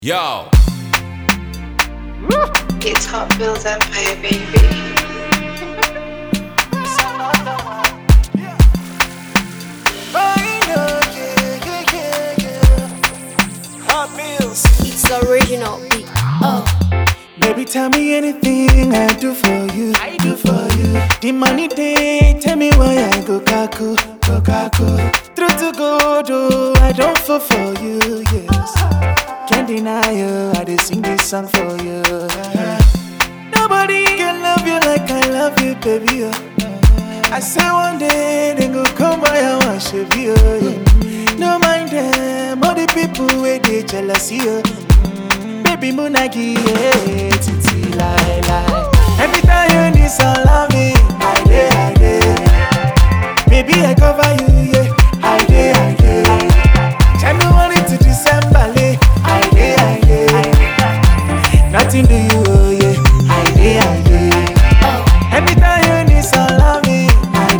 Yo. It's Hot Bills Empire, baby. It's the original beat. Oh, Baby, tell me anything I do for you. I do for you. The money day, tell me why I go kaku, go kaku. True to go, do I don't fall for you, yes. Can't deny you, I did sing this song for you. Nobody can love you like I love you, baby. I say one day they go come by and worship you. No mind them, all the people where they jealousy. Baby Munagi, yeah, titi lie lie. Every time you need some loving, I dey. Baby I cover you, yeah, I dey. January to December, I dey. Nothing do you, oh yeah, I dey. Every time you need some loving, I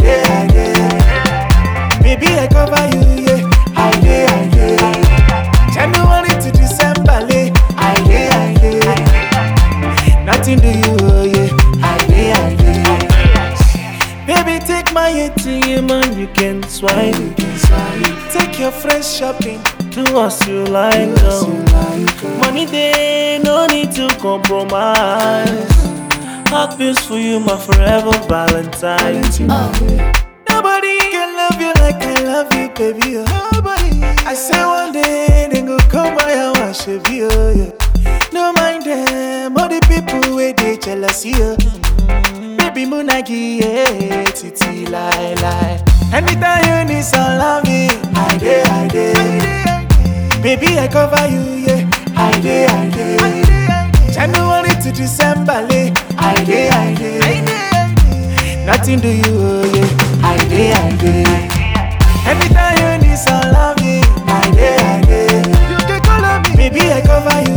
dey. Baby I cover you, yeah, I dey. January to December, I dey. Nothing do you, oh yeah, I dey. Baby, take my ATM and you can swipe. Take your friends shopping, do what you like. Money day, no need to compromise. Hot bills for you, my forever Valentine. Nobody can love you like I love you, baby. Nobody. I say one day they go come by and worship you. Yeah. No mind them, all the people where they jealousy. Baby Munagi, yeah, titi lie lie. Anytime you need some loving, I dey. Baby I cover you, yeah, I dey. January to December, I dey. Nothing do you, oh yeah, I dey. Every time you need some loving, I dey. You can call on me, baby I cover you.